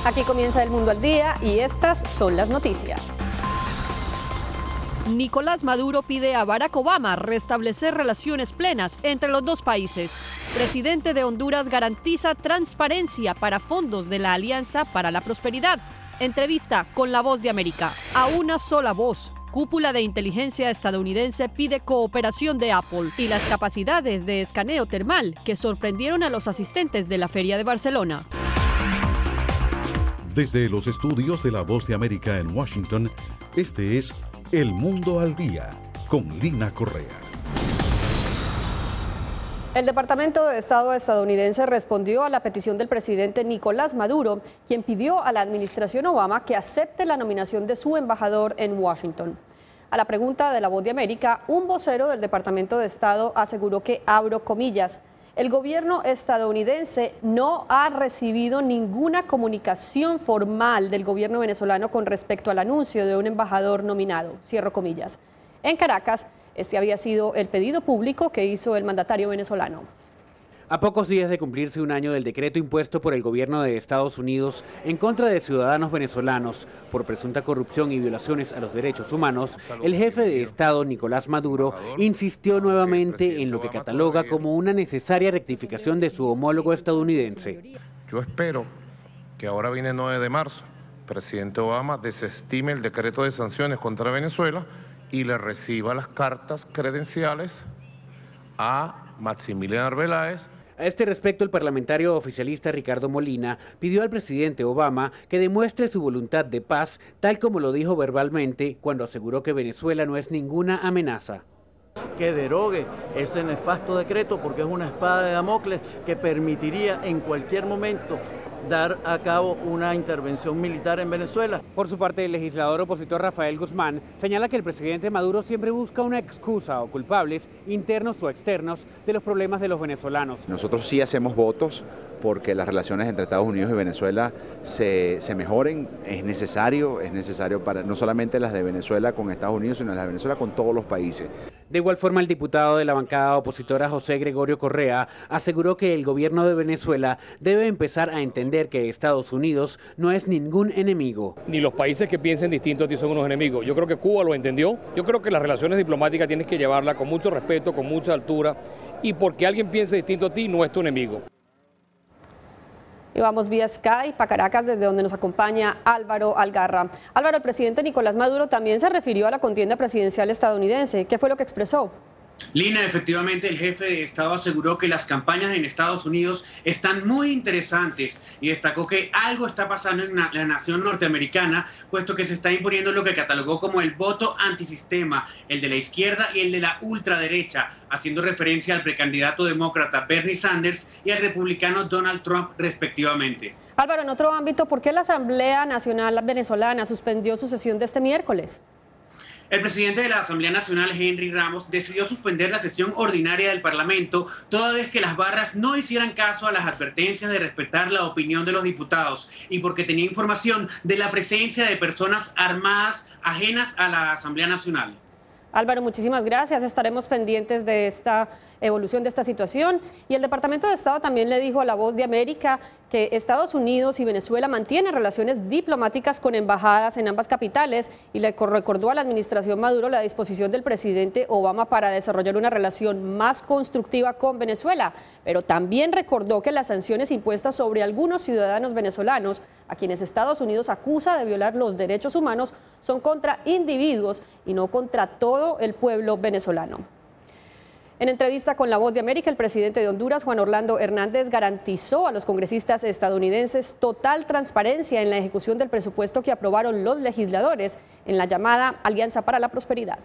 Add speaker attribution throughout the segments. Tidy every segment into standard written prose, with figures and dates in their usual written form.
Speaker 1: Aquí comienza El Mundo al Día y estas son las noticias.
Speaker 2: Nicolás Maduro pide a Barack Obama restablecer relaciones plenas entre los dos países. Presidente de Honduras garantiza transparencia para fondos de la Alianza para la Prosperidad. Entrevista con La Voz de América. A una sola voz. Cúpula de inteligencia estadounidense pide cooperación de Apple y las capacidades de escaneo termal que sorprendieron a los asistentes de la Feria de Barcelona.
Speaker 3: Desde los estudios de La Voz de América en Washington, este es El Mundo al Día, con Lina Correa.
Speaker 1: El Departamento de Estado estadounidense respondió a la petición del presidente Nicolás Maduro, quien pidió a la administración Obama que acepte la nominación de su embajador en Washington. A la pregunta de La Voz de América, un vocero del Departamento de Estado aseguró que, abro comillas, el gobierno estadounidense no ha recibido ninguna comunicación formal del gobierno venezolano con respecto al anuncio de un embajador nominado, cierro comillas. En Caracas, este había sido el pedido público que hizo el mandatario venezolano.
Speaker 4: A pocos días de cumplirse un año del decreto impuesto por el gobierno de Estados Unidos en contra de ciudadanos venezolanos por presunta corrupción y violaciones a los derechos humanos, el jefe de Estado, Nicolás Maduro, insistió nuevamente en lo que cataloga como una necesaria rectificación de su homólogo estadounidense.
Speaker 5: Yo espero que ahora viene el 9 de marzo, el presidente Obama desestime el decreto de sanciones contra Venezuela y le reciba las cartas credenciales a Maximiliano Arbeláez.
Speaker 4: A este respecto, el parlamentario oficialista Ricardo Molina pidió al presidente Obama que demuestre su voluntad de paz, tal como lo dijo verbalmente cuando aseguró que Venezuela no es ninguna amenaza.
Speaker 6: Que derogue ese nefasto decreto porque es una espada de Damocles que permitiría en cualquier momento dar a cabo una intervención militar en Venezuela.
Speaker 4: Por su parte, el legislador opositor Rafael Guzmán señala que el presidente Maduro siempre busca una excusa o culpables, internos o externos, de los problemas de los venezolanos.
Speaker 7: Nosotros sí hacemos votos porque las relaciones entre Estados Unidos y Venezuela se mejoren. Es necesario para no solamente las de Venezuela con Estados Unidos, sino las de Venezuela con todos los países.
Speaker 4: De igual forma, el diputado de la bancada opositora José Gregorio Correa aseguró que el gobierno de Venezuela debe empezar a entender que Estados Unidos no es ningún enemigo.
Speaker 8: Ni los países que piensen distinto a ti son unos enemigos. Yo creo que Cuba lo entendió. Yo creo que las relaciones diplomáticas tienes que llevarlas con mucho respeto, con mucha altura, y porque alguien piense distinto a ti no es tu enemigo.
Speaker 1: Y vamos vía Skype a Caracas, desde donde nos acompaña Álvaro Algarra. Álvaro, el presidente Nicolás Maduro también se refirió a la contienda presidencial estadounidense. ¿Qué fue lo que expresó?
Speaker 9: Lina, efectivamente el jefe de Estado aseguró que las campañas en Estados Unidos están muy interesantes y destacó que algo está pasando en la nación norteamericana, puesto que se está imponiendo lo que catalogó como el voto antisistema, el de la izquierda y el de la ultraderecha, haciendo referencia al precandidato demócrata Bernie Sanders y al republicano Donald Trump respectivamente.
Speaker 1: Álvaro, en otro ámbito, ¿por qué la Asamblea Nacional Venezolana suspendió su sesión de este miércoles?
Speaker 9: El presidente de la Asamblea Nacional, Henry Ramos, decidió suspender la sesión ordinaria del Parlamento toda vez que las barras no hicieran caso a las advertencias de respetar la opinión de los diputados y porque tenía información de la presencia de personas armadas ajenas a la Asamblea Nacional.
Speaker 1: Álvaro, muchísimas gracias. Estaremos pendientes de esta evolución de esta situación. Y el Departamento de Estado también le dijo a La Voz de América que Estados Unidos y Venezuela mantienen relaciones diplomáticas con embajadas en ambas capitales y le recordó a la administración Maduro la disposición del presidente Obama para desarrollar una relación más constructiva con Venezuela, pero también recordó que las sanciones impuestas sobre algunos ciudadanos venezolanos a quienes Estados Unidos acusa de violar los derechos humanos son contra individuos y no contra todo el pueblo venezolano. En entrevista con La Voz de América, el presidente de Honduras, Juan Orlando Hernández, garantizó a los congresistas estadounidenses total transparencia en la ejecución del presupuesto que aprobaron los legisladores en la llamada Alianza para la Prosperidad.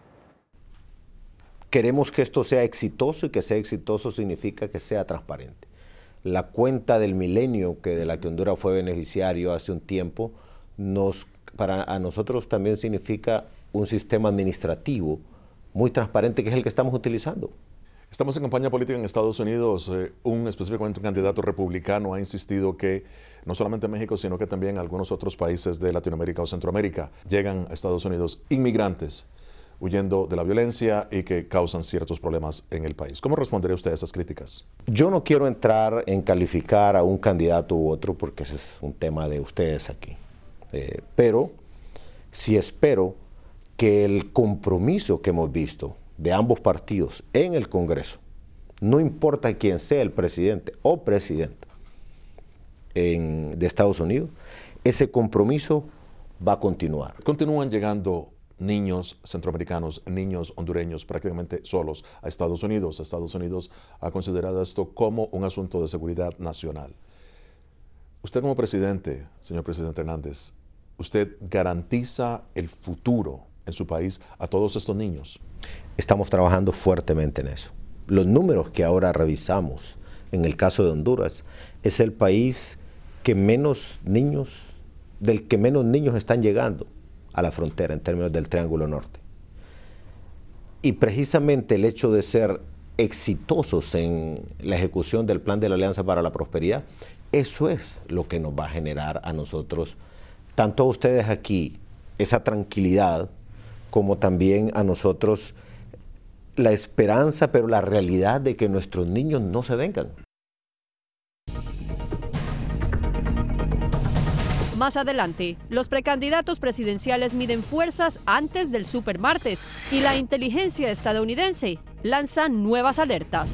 Speaker 10: Queremos que esto sea exitoso y que sea exitoso significa que sea transparente. La cuenta del milenio de la que Honduras fue beneficiario hace un tiempo, a nosotros también significa un sistema administrativo muy transparente, que es el que estamos utilizando.
Speaker 11: Estamos en campaña política en Estados Unidos. Específicamente un candidato republicano ha insistido que no solamente México, sino que también algunos otros países de Latinoamérica o Centroamérica llegan a Estados Unidos inmigrantes huyendo de la violencia y que causan ciertos problemas en el país. ¿Cómo respondería usted a esas críticas?
Speaker 10: Yo no quiero entrar en calificar a un candidato u otro porque ese es un tema de ustedes aquí. Pero sí espero que el compromiso que hemos visto de ambos partidos en el Congreso, no importa quién sea el presidente o presidenta de Estados Unidos, ese compromiso va a continuar.
Speaker 11: Continúan llegando niños centroamericanos, niños hondureños prácticamente solos a Estados Unidos. Estados Unidos ha considerado esto como un asunto de seguridad nacional. Usted como presidente, señor presidente Hernández, ¿usted garantiza el futuro en su país a todos estos niños?
Speaker 10: Estamos trabajando fuertemente en eso. Los números que ahora revisamos en el caso de Honduras es el país que del que menos niños están llegando a la frontera en términos del Triángulo Norte. Y precisamente el hecho de ser exitosos en la ejecución del Plan de la Alianza para la Prosperidad, eso es lo que nos va a generar a nosotros, tanto a ustedes aquí, esa tranquilidad, como también a nosotros la esperanza, pero la realidad de que nuestros niños no se vengan.
Speaker 2: Más adelante, los precandidatos presidenciales miden fuerzas antes del supermartes y la inteligencia estadounidense lanza nuevas alertas.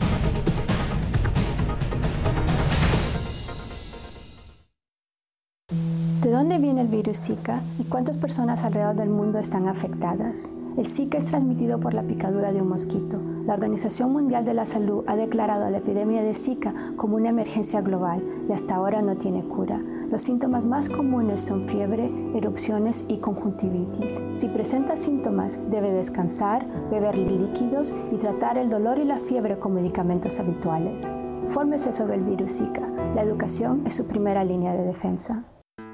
Speaker 12: ¿De dónde viene el virus Zika y cuántas personas alrededor del mundo están afectadas? El Zika es transmitido por la picadura de un mosquito. La Organización Mundial de la Salud ha declarado la epidemia de Zika como una emergencia global y hasta ahora no tiene cura. Los síntomas más comunes son fiebre, erupciones y conjuntivitis. Si presenta síntomas, debe descansar, beber líquidos y tratar el dolor y la fiebre con medicamentos habituales. Fórmese sobre el virus Zika. La educación es su primera línea de defensa.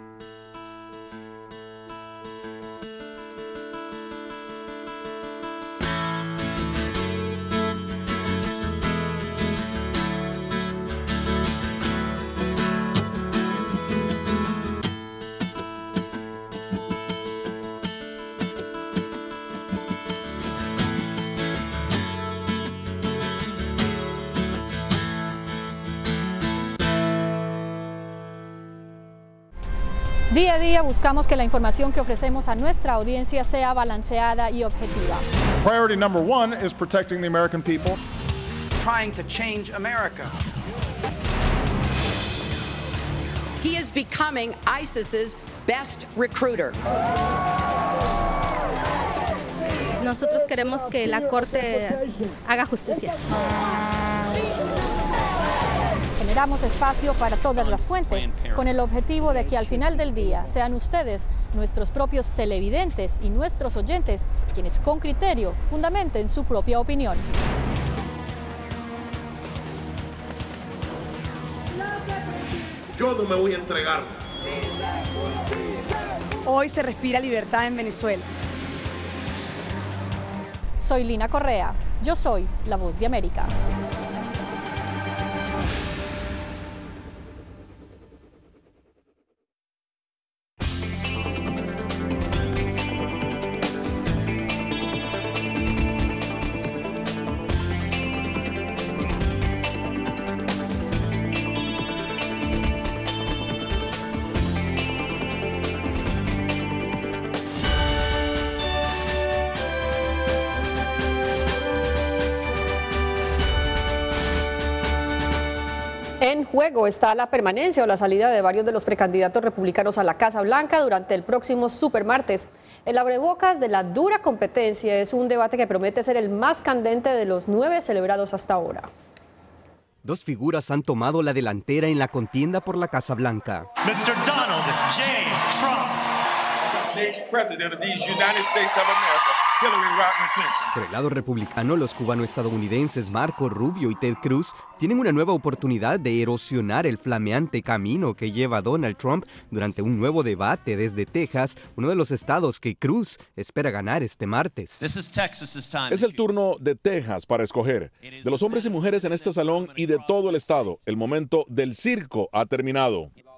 Speaker 13: Día a día buscamos que la información que ofrecemos a nuestra audiencia sea balanceada y objetiva.
Speaker 14: Priority number one is protecting the American people.
Speaker 15: Trying to change America.
Speaker 16: He is becoming ISIS's best recruiter.
Speaker 17: Nosotros queremos que la Corte haga justicia.
Speaker 13: Generamos espacio para todas las fuentes, con el objetivo de que al final del día sean ustedes, nuestros propios televidentes y nuestros oyentes, quienes con criterio fundamenten su propia opinión.
Speaker 18: Yo no me voy a entregar.
Speaker 19: Hoy se respira libertad en Venezuela.
Speaker 13: Soy Lina Correa. Yo soy La Voz de América.
Speaker 1: En juego está la permanencia o la salida de varios de los precandidatos republicanos a la Casa Blanca durante el próximo supermartes. El abrebocas de la dura competencia es un debate que promete ser el más candente de los 9 celebrados hasta ahora.
Speaker 20: Dos figuras han tomado la delantera en la contienda por la Casa Blanca.
Speaker 21: Mr. Donald J. Trump.
Speaker 18: Next president of these United States of America, Hillary Rodham Clinton.
Speaker 20: Por el lado republicano, los cubano-estadounidenses Marco Rubio y Ted Cruz tienen una nueva oportunidad de erosionar el flameante camino que lleva Donald Trump durante un nuevo debate desde Texas, uno de los estados que Cruz espera ganar este martes.
Speaker 11: Es el turno de Texas para escoger. De los hombres y mujeres en este salón y de todo el estado, el momento del circo ha terminado.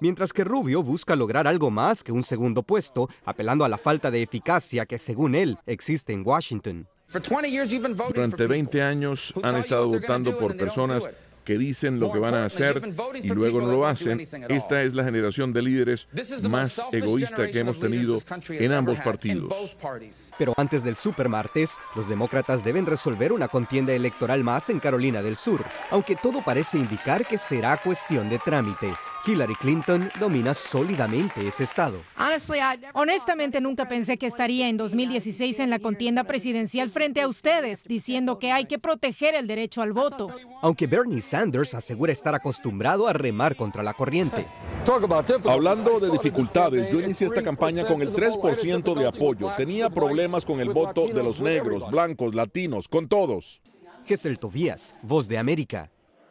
Speaker 20: mientras que Rubio busca lograr algo más que un segundo puesto, apelando a la falta de eficacia que, según él, existe en Washington.
Speaker 3: Durante 20 años han estado votando por personas que dicen lo que van a hacer y luego no lo hacen. Esta es la generación de líderes más egoísta que hemos tenido en ambos partidos.
Speaker 20: Pero antes del supermartes, los demócratas deben resolver una contienda electoral más en Carolina del Sur, aunque todo parece indicar que será cuestión de trámite. Hillary Clinton domina sólidamente ese estado.
Speaker 22: Honestamente, nunca pensé que estaría en 2016 en la contienda presidencial frente a ustedes, diciendo que hay que proteger el derecho al voto.
Speaker 20: Aunque Bernie Sanders asegura estar acostumbrado a remar contra la corriente.
Speaker 3: Hablando de dificultades, yo inicié esta campaña con el 3% de apoyo. Tenía problemas con el voto de los negros, blancos, latinos, con todos.
Speaker 20: Gesell Tobías, Voz de América.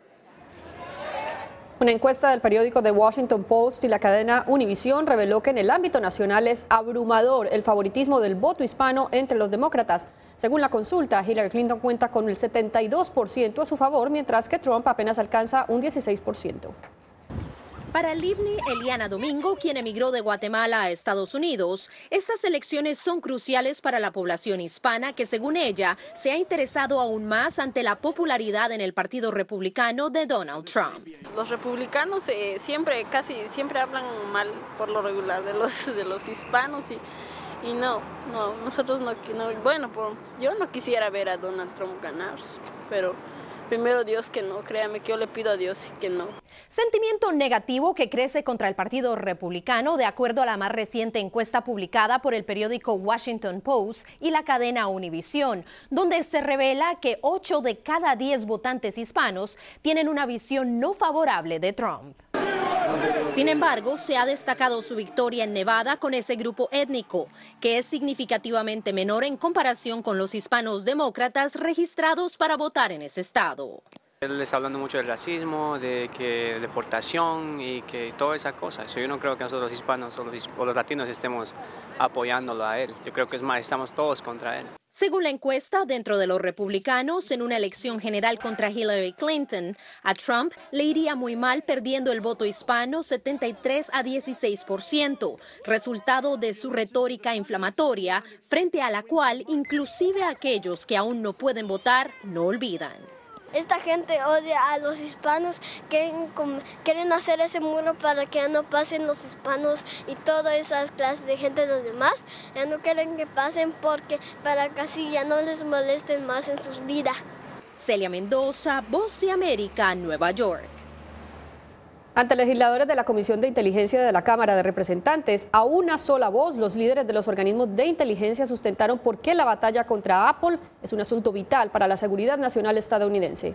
Speaker 1: Una encuesta del periódico The Washington Post y la cadena Univision reveló que en el ámbito nacional es abrumador el favoritismo del voto hispano entre los demócratas. Según la consulta, Hillary Clinton cuenta con el 72% a su favor, mientras que Trump apenas alcanza un 16%.
Speaker 23: Para Livni Eliana Domingo, quien emigró de Guatemala a Estados Unidos, estas elecciones son cruciales para la población hispana que, según ella, se ha interesado aún más ante la popularidad en el Partido Republicano de Donald Trump.
Speaker 24: Los republicanos casi siempre hablan mal por lo regular de los hispanos y nosotros yo no quisiera ver a Donald Trump ganar, pero primero Dios que no, créame que yo le pido a Dios que no.
Speaker 23: Sentimiento negativo que crece contra el Partido Republicano, de acuerdo a la más reciente encuesta publicada por el periódico Washington Post y la cadena Univision, donde se revela que 8 de cada 10 votantes hispanos tienen una visión no favorable de Trump. Sin embargo, se ha destacado su victoria en Nevada con ese grupo étnico, que es significativamente menor en comparación con los hispanos demócratas registrados para votar en ese estado.
Speaker 25: Él está hablando mucho del racismo, de que deportación y que todas esas cosas. Yo no creo que nosotros los hispanos o los latinos estemos apoyándolo a él. Yo creo que es más, estamos todos contra él.
Speaker 23: Según la encuesta, dentro de los republicanos, en una elección general contra Hillary Clinton, a Trump le iría muy mal perdiendo el voto hispano 73 a 16%, resultado de su retórica inflamatoria, frente a la cual inclusive aquellos que aún no pueden votar no olvidan.
Speaker 26: Esta gente odia a los hispanos, quieren hacer ese muro para que ya no pasen los hispanos y todas esas clases de gente de los demás. Ya no quieren que pasen para que así ya no les molesten más en sus vidas.
Speaker 23: Celia Mendoza, Voz de América, Nueva York.
Speaker 1: Ante legisladores de la Comisión de Inteligencia de la Cámara de Representantes, a una sola voz, los líderes de los organismos de inteligencia sustentaron por qué la batalla contra Apple es un asunto vital para la seguridad nacional estadounidense.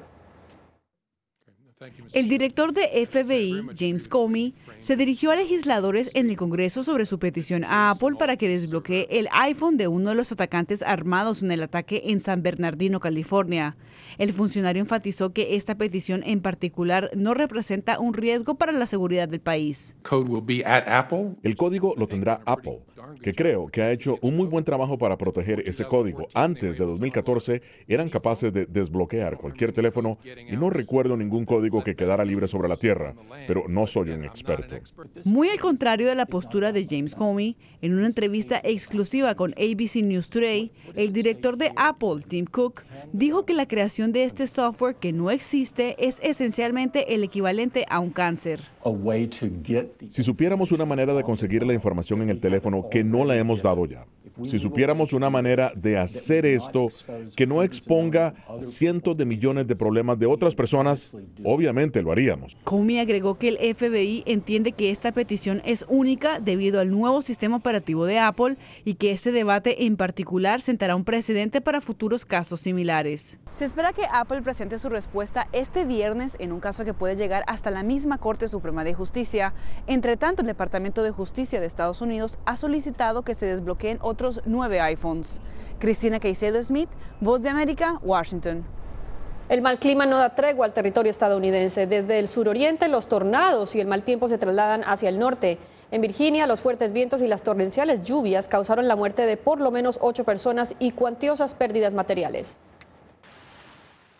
Speaker 27: El director de FBI, James Comey, se dirigió a legisladores en el Congreso sobre su petición a Apple para que desbloquee el iPhone de uno de los atacantes armados en el ataque en San Bernardino, California. El funcionario enfatizó que esta petición en particular no representa un riesgo para la seguridad del país.
Speaker 3: El código lo tendrá Apple, que creo que ha hecho un muy buen trabajo para proteger ese código. Antes de 2014 eran capaces de desbloquear cualquier teléfono y no recuerdo ningún código que quedara libre sobre la tierra, pero no soy un experto.
Speaker 27: Muy al contrario de la postura de James Comey, en una entrevista exclusiva con ABC News Today, el director de Apple, Tim Cook, dijo que la creación de este software que no existe es esencialmente el equivalente a un cáncer.
Speaker 3: Si supiéramos una manera de conseguir la información en el teléfono que no la hemos dado ya, si supiéramos una manera de hacer esto que no exponga cientos de millones de problemas de otras personas, obviamente lo haríamos.
Speaker 27: Comey agregó que el FBI entiende que esta petición es única debido al nuevo sistema operativo de Apple y que este debate en particular sentará un precedente para futuros casos similares. Se espera que Apple presente su respuesta este viernes en un caso que puede llegar hasta la misma Corte Suprema de Justicia. Entre tanto, el Departamento de Justicia de Estados Unidos ha solicitado que se desbloqueen otros 9 iPhones. Cristina Caicedo Smith, Voz de América, Washington.
Speaker 1: El mal clima no da tregua al territorio estadounidense. Desde el suroriente, los tornados y el mal tiempo se trasladan hacia el norte. En Virginia, los fuertes vientos y las torrenciales lluvias causaron la muerte de por lo menos 8 personas y cuantiosas pérdidas materiales.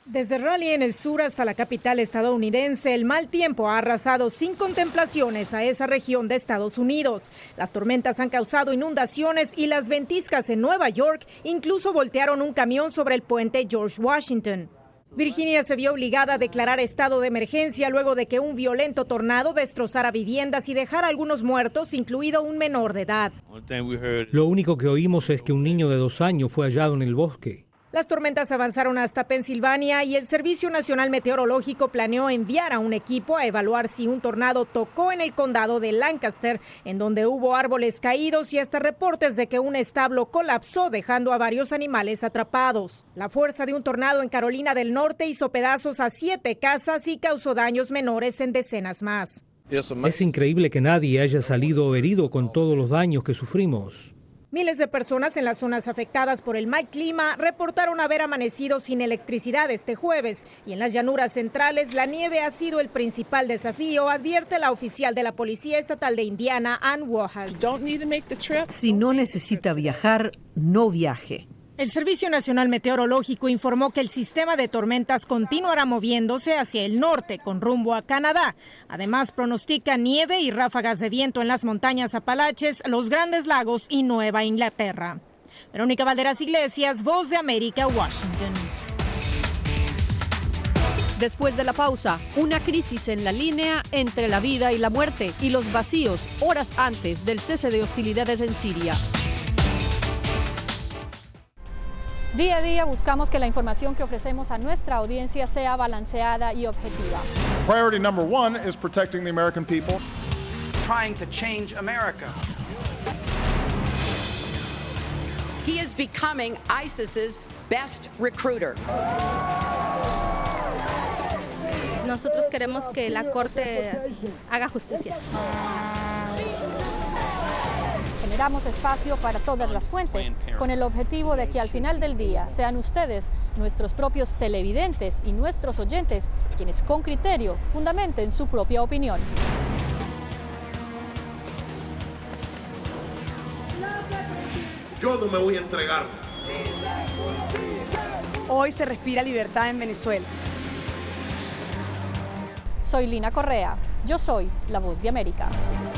Speaker 22: Desde Raleigh en el sur hasta la capital estadounidense, el mal tiempo ha arrasado sin contemplaciones a esa región de Estados Unidos. Las tormentas han causado inundaciones y las ventiscas en Nueva York incluso voltearon un camión sobre el puente George Washington. Virginia se vio obligada a declarar estado de emergencia luego de que un violento tornado destrozara viviendas y dejara algunos muertos, incluido un menor de edad.
Speaker 4: Lo único que oímos es que un niño de 2 años fue hallado en el bosque.
Speaker 22: Las tormentas avanzaron hasta Pensilvania y el Servicio Nacional Meteorológico planeó enviar a un equipo a evaluar si un tornado tocó en el condado de Lancaster, en donde hubo árboles caídos y hasta reportes de que un establo colapsó, dejando a varios animales atrapados. La fuerza de un tornado en Carolina del Norte hizo pedazos a 7 casas y causó daños menores en decenas más.
Speaker 4: Es increíble que nadie haya salido herido con todos los daños que sufrimos.
Speaker 22: Miles de personas en las zonas afectadas por el mal clima reportaron haber amanecido sin electricidad este jueves y en las llanuras centrales la nieve ha sido el principal desafío, advierte la oficial de la Policía Estatal de Indiana, Ann Wojas.
Speaker 5: Si no necesita viajar, no viaje.
Speaker 22: El Servicio Nacional Meteorológico informó que el sistema de tormentas continuará moviéndose hacia el norte con rumbo a Canadá. Además, pronostica nieve y ráfagas de viento en las montañas Apalaches, los Grandes Lagos y Nueva Inglaterra. Verónica Valderas Iglesias, Voz de América, Washington.
Speaker 2: Después de la pausa, una crisis en la línea entre la vida y la muerte y los vacíos horas antes del cese de hostilidades en Siria.
Speaker 13: Día a día buscamos que la información que ofrecemos a nuestra audiencia sea balanceada y objetiva.
Speaker 14: Priority number 1 is protecting the American people.
Speaker 15: Trying to change America.
Speaker 16: He is becoming ISIS's best recruiter.
Speaker 17: Nosotros queremos que la Corte haga justicia.
Speaker 13: Generamos espacio para todas las fuentes, con el objetivo de que al final del día sean ustedes, nuestros propios televidentes y nuestros oyentes, quienes con criterio fundamenten su propia opinión.
Speaker 18: Yo no me voy a entregar.
Speaker 19: Hoy se respira libertad en Venezuela.
Speaker 13: Soy Lina Correa, yo soy la Voz de América.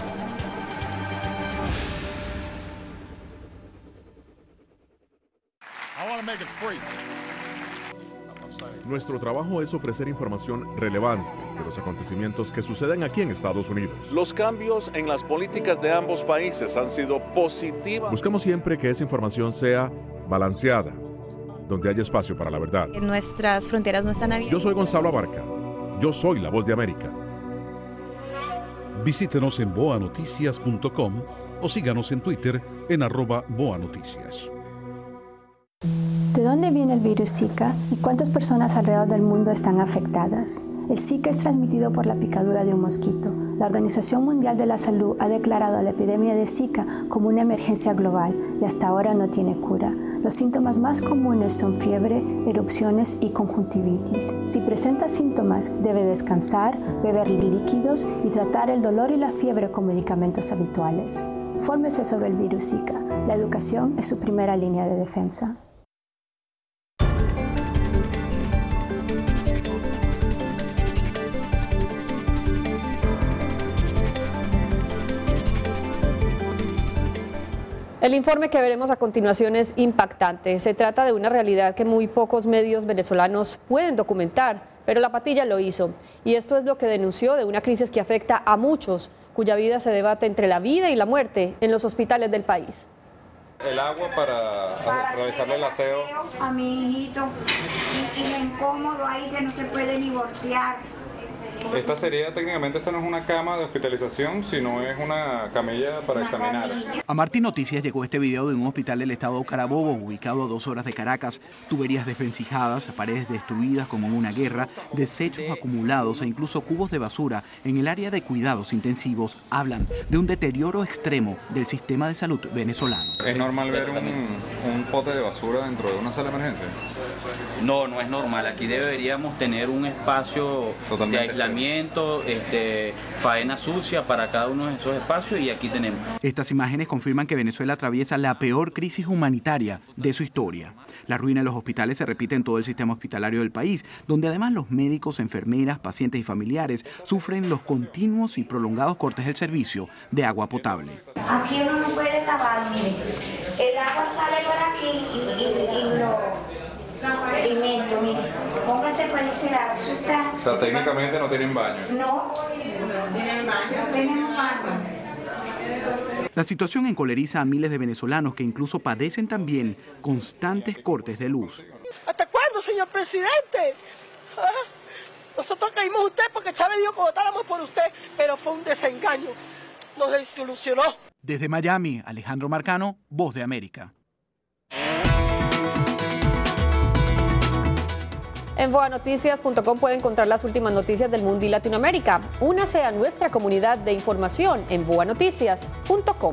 Speaker 3: Nuestro trabajo es ofrecer información relevante de los acontecimientos que suceden aquí en Estados Unidos.
Speaker 11: Los cambios en las políticas de ambos países han sido positivas.
Speaker 3: Buscamos siempre que esa información sea balanceada, donde haya espacio para la verdad.
Speaker 6: Nuestras fronteras no están abiertas.
Speaker 3: Yo soy Gonzalo Abarca. Yo soy la Voz de América.
Speaker 7: Visítenos en boanoticias.com o síganos en Twitter en @boanoticias.
Speaker 12: ¿De dónde viene el virus Zika y cuántas personas alrededor del mundo están afectadas? El Zika es transmitido por la picadura de un mosquito. La Organización Mundial de la Salud ha declarado la epidemia de Zika como una emergencia global y hasta ahora no tiene cura. Los síntomas más comunes son fiebre, erupciones y conjuntivitis. Si presenta síntomas, debe descansar, beber líquidos y tratar el dolor y la fiebre con medicamentos habituales. Fórmese sobre el virus Zika. La educación es su primera línea de defensa.
Speaker 1: El informe que veremos a continuación es impactante. Se trata de una realidad que muy pocos medios venezolanos pueden documentar, pero La Patilla lo hizo. Y esto es lo que denunció de una crisis que afecta a muchos, cuya vida se debate entre la vida y la muerte en los hospitales del país.
Speaker 8: El agua para realizarle el aseo.
Speaker 9: A mi hijito, y lo incómodo ahí que no se puede ni voltear.
Speaker 8: Esta sería, técnicamente, esta no es una cama de hospitalización, sino es una camilla para examinar.
Speaker 10: A Martín Noticias llegó este video de un hospital del estado Carabobo, ubicado a 2 horas de Caracas. Tuberías desvencijadas, paredes destruidas como en una guerra, desechos acumulados e incluso cubos de basura en el área de cuidados intensivos hablan de un deterioro extremo del sistema de salud venezolano.
Speaker 8: ¿Es normal ver un pote de basura dentro de una sala de emergencia?
Speaker 20: No es normal. Aquí deberíamos tener un espacio de aislamiento, faena sucia para cada uno de esos espacios y aquí tenemos.
Speaker 10: Estas imágenes confirman que Venezuela atraviesa la peor crisis humanitaria de su historia. La ruina de los hospitales se repite en todo el sistema hospitalario del país, donde además los médicos, enfermeras, pacientes y familiares sufren los continuos y prolongados cortes del servicio de agua potable.
Speaker 9: Aquí uno no puede lavar, mire. El agua sale por aquí y lo alimento, mire. Póngase por ese lado, eso está...
Speaker 8: O sea, técnicamente no tienen baño.
Speaker 9: No tienen baño, no tenemos baño.
Speaker 10: La situación encoleriza a miles de venezolanos que incluso padecen también constantes cortes de luz.
Speaker 21: ¿Hasta cuándo, señor presidente? Nosotros caímos usted porque Chávez dijo que votáramos por usted, pero fue un desengaño. Nos desilusionó.
Speaker 10: Desde Miami, Alejandro Marcano, Voz de América.
Speaker 1: En boanoticias.com puede encontrar las últimas noticias del mundo y Latinoamérica. Únase a nuestra comunidad de información en boanoticias.com.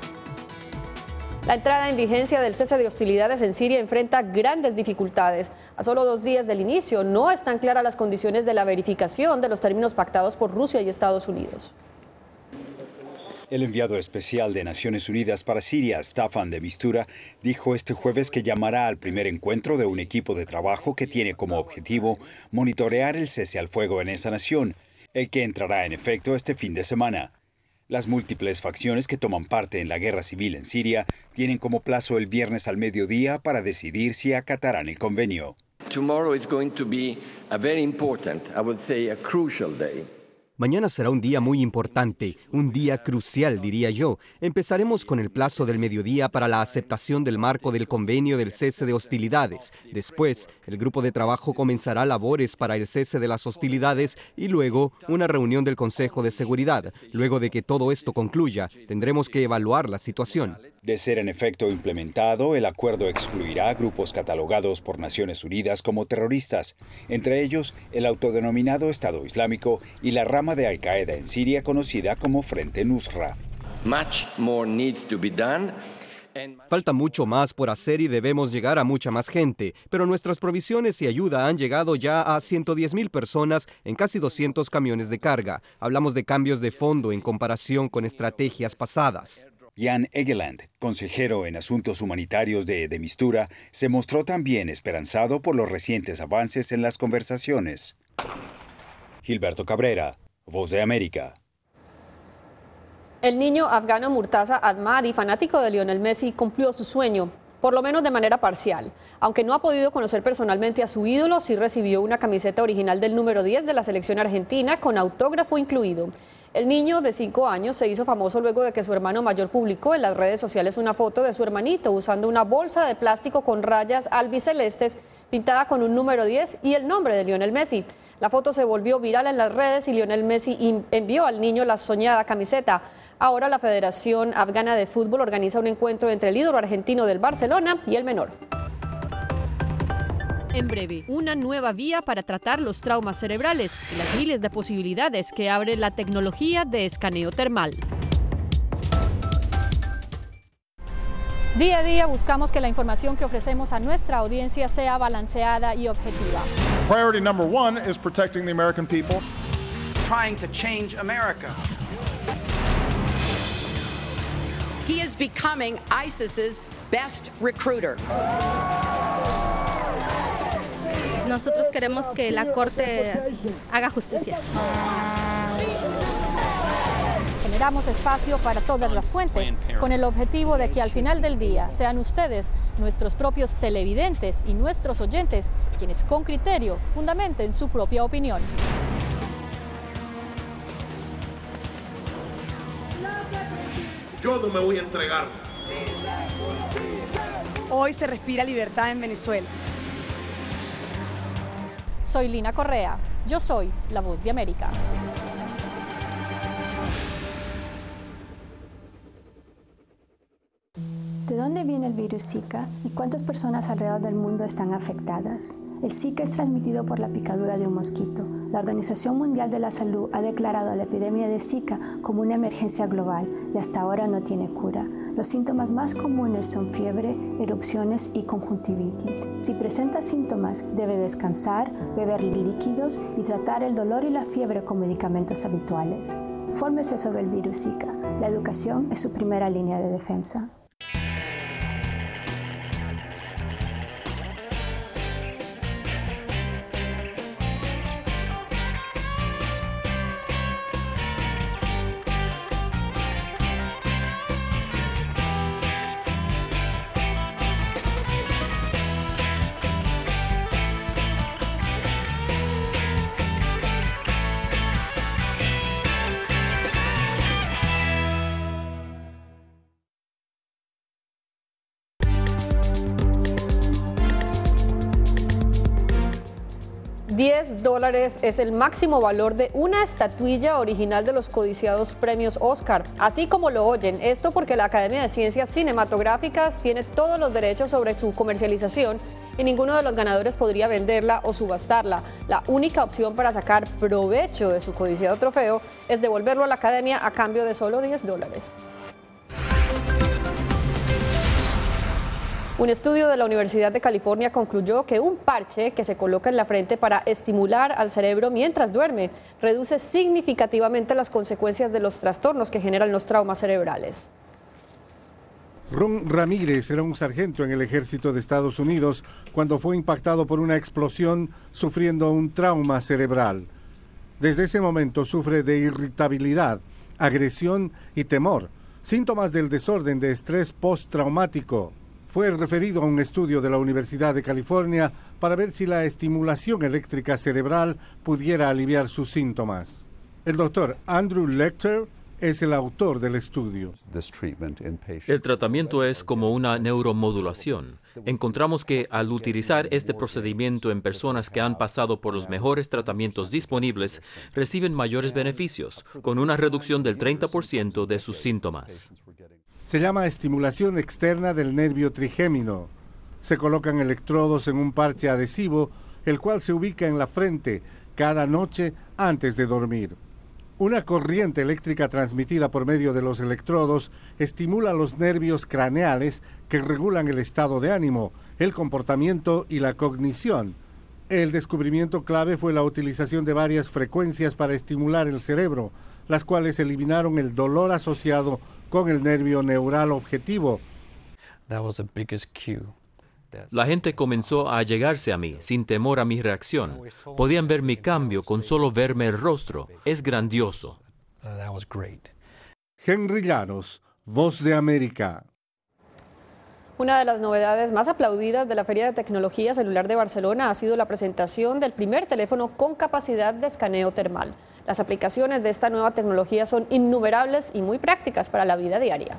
Speaker 1: La entrada en vigencia del cese de hostilidades en Siria enfrenta grandes dificultades. A solo 2 días del inicio, no están claras las condiciones de la verificación de los términos pactados por Rusia y Estados Unidos.
Speaker 23: El enviado especial de Naciones Unidas para Siria, Staffan de Mistura, dijo este jueves que llamará al primer encuentro de un equipo de trabajo que tiene como objetivo monitorear el cese al fuego en esa nación, el que entrará en efecto este fin de semana. Las múltiples facciones que toman parte en la guerra civil en Siria tienen como plazo el viernes al mediodía para decidir si acatarán el convenio.
Speaker 24: Tomorrow is going to be a very important, I would say a crucial day.
Speaker 25: Mañana será un día muy importante, un día crucial, diría yo. Empezaremos con el plazo del mediodía para la aceptación del marco del convenio del cese de hostilidades. Después, el grupo de trabajo comenzará labores para el cese de las hostilidades y luego una reunión del Consejo de Seguridad. Luego de que todo esto concluya, tendremos que evaluar la situación.
Speaker 23: De ser en efecto implementado, el acuerdo excluirá a grupos catalogados por Naciones Unidas como terroristas, entre ellos el autodenominado Estado Islámico y la rama de Al-Qaeda en Siria conocida como Frente Nusra.
Speaker 24: Much more needs to be done.
Speaker 25: Falta mucho más por hacer y debemos llegar a mucha más gente, pero nuestras provisiones y ayuda han llegado ya a 110,000 personas en casi 200 camiones de carga. Hablamos de cambios de fondo en comparación con estrategias pasadas.
Speaker 23: Jan Egeland, consejero en asuntos humanitarios de Mistura, se mostró también esperanzado por los recientes avances en las conversaciones. Gilberto Cabrera, Voz de América.
Speaker 1: El niño afgano Murtaza Ahmadi, fanático de Lionel Messi, cumplió su sueño, por lo menos de manera parcial. Aunque no ha podido conocer personalmente a su ídolo, sí recibió una camiseta original del número 10 de la selección argentina con autógrafo incluido. El niño de 5 años se hizo famoso luego de que su hermano mayor publicó en las redes sociales una foto de su hermanito usando una bolsa de plástico con rayas albicelestes pintada con un número 10 y el nombre de Lionel Messi. La foto se volvió viral en las redes y Lionel Messi envió al niño la soñada camiseta. Ahora la Federación Afgana de Fútbol organiza un encuentro entre el ídolo argentino del Barcelona y el menor.
Speaker 2: En breve, una nueva vía para tratar los traumas cerebrales y las miles de posibilidades que abre la tecnología de escaneo termal.
Speaker 13: Día a día buscamos que la información que ofrecemos a nuestra audiencia sea balanceada y objetiva.
Speaker 14: Priority number 1 is protecting the American people.
Speaker 15: Trying to change America.
Speaker 16: He is becoming ISIS's best recruiter.
Speaker 17: Nosotros queremos que la Corte haga justicia.
Speaker 13: Generamos espacio para todas las fuentes, con el objetivo de que al final del día sean ustedes, nuestros propios televidentes y nuestros oyentes, quienes con criterio fundamenten su propia opinión.
Speaker 18: Yo no me voy a entregar.
Speaker 19: Hoy se respira libertad en Venezuela.
Speaker 13: Soy Lina Correa. Yo soy la Voz de América.
Speaker 12: ¿De dónde viene el virus Zika y cuántas personas alrededor del mundo están afectadas? El Zika es transmitido por la picadura de un mosquito. La La Organización Mundial de la Salud ha declarado la epidemia de Zika como una emergencia global y hasta ahora no tiene cura. Los síntomas más comunes son fiebre, erupciones y conjuntivitis. Si presenta síntomas, debe descansar, beber líquidos y tratar el dolor y la fiebre con medicamentos habituales. Fórmese sobre el virus Zika. La educación es su primera línea de defensa.
Speaker 1: $10 es el máximo valor de una estatuilla original de los codiciados premios Oscar. Así como lo oyen, esto porque la Academia de Ciencias Cinematográficas tiene todos los derechos sobre su comercialización y ninguno de los ganadores podría venderla o subastarla. La única opción para sacar provecho de su codiciado trofeo es devolverlo a la Academia a cambio de solo $10. Un estudio de la Universidad de California concluyó que un parche que se coloca en la frente para estimular al cerebro mientras duerme reduce significativamente las consecuencias de los trastornos que generan los traumas cerebrales.
Speaker 4: Ron Ramírez era un sargento en el ejército de Estados Unidos cuando fue impactado por una explosión, sufriendo un trauma cerebral. Desde ese momento sufre de irritabilidad, agresión y temor, síntomas del desorden de estrés postraumático. Fue referido a un estudio de la Universidad de California para ver si la estimulación eléctrica cerebral pudiera aliviar sus síntomas. El doctor Andrew Lecter es el autor del estudio.
Speaker 5: El tratamiento es como una neuromodulación. Encontramos que al utilizar este procedimiento en personas que han pasado por los mejores tratamientos disponibles, reciben mayores beneficios, con una reducción del 30% de sus síntomas.
Speaker 4: Se llama estimulación externa del nervio trigémino. Se colocan electrodos en un parche adhesivo, el cual se ubica en la frente cada noche antes de dormir. Una corriente eléctrica transmitida por medio de los electrodos estimula los nervios craneales que regulan el estado de ánimo, el comportamiento y la cognición. El descubrimiento clave fue la utilización de varias frecuencias para estimular el cerebro, las cuales eliminaron el dolor asociado con el nervio neural objetivo.
Speaker 5: La gente comenzó a allegarse a mí, sin temor a mi reacción. Podían ver mi cambio con solo verme el rostro. Es grandioso.
Speaker 4: Henry Llanos, Voz de América.
Speaker 1: Una de las novedades más aplaudidas de la Feria de Tecnología Celular de Barcelona ha sido la presentación del primer teléfono con capacidad de escaneo termal. Las aplicaciones de esta nueva tecnología son innumerables y muy prácticas para la vida diaria.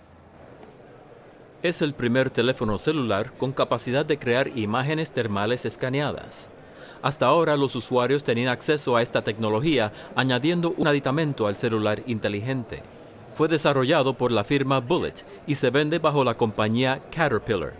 Speaker 5: Es el primer teléfono celular con capacidad de crear imágenes termales escaneadas. Hasta ahora los usuarios tenían acceso a esta tecnología añadiendo un aditamento al celular inteligente. Fue desarrollado por la firma Bullet y se vende bajo la compañía Caterpillar.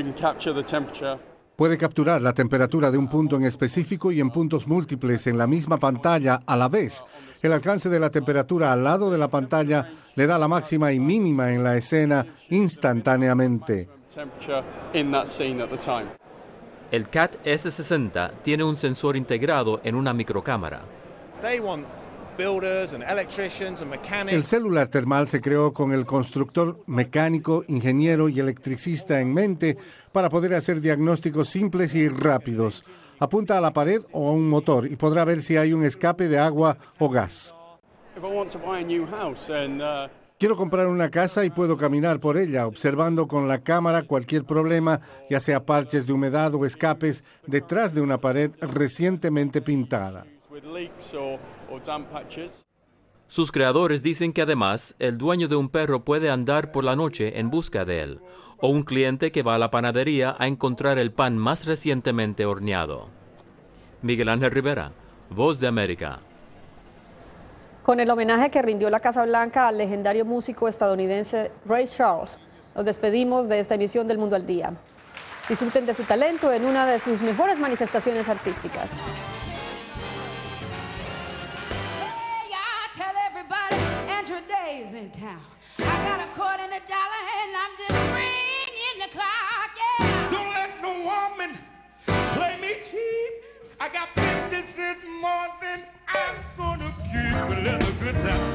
Speaker 4: Puede capturar la temperatura de un punto en específico y en puntos múltiples en la misma pantalla a la vez. El alcance de la temperatura al lado de la pantalla le da la máxima y mínima en la escena instantáneamente.
Speaker 5: El CAT S60 tiene un sensor integrado en una microcámara.
Speaker 4: El celular termal se creó con el constructor, mecánico, ingeniero y electricista en mente para poder hacer diagnósticos simples y rápidos. Apunta a la pared o a un motor y podrá ver si hay un escape de agua o gas. Quiero comprar una casa y puedo caminar por ella, observando con la cámara cualquier problema, ya sea parches de humedad o escapes, detrás de una pared recientemente pintada.
Speaker 5: Sus creadores dicen que además el dueño de un perro puede andar por la noche en busca de él, o un cliente que va a la panadería a encontrar el pan más recientemente horneado. Miguel Ángel Rivera, Voz de América.
Speaker 1: Con el homenaje que rindió la Casa Blanca al legendario músico estadounidense Ray Charles, nos despedimos de esta emisión del Mundo al Día. Disfruten de su talento en una de sus mejores manifestaciones artísticas.
Speaker 3: quarter and a dollar and I'm just ringing the clock, yeah.
Speaker 6: Don't let no woman play me cheap. I got 50 cents more than I'm gonna keep. But it's a good time.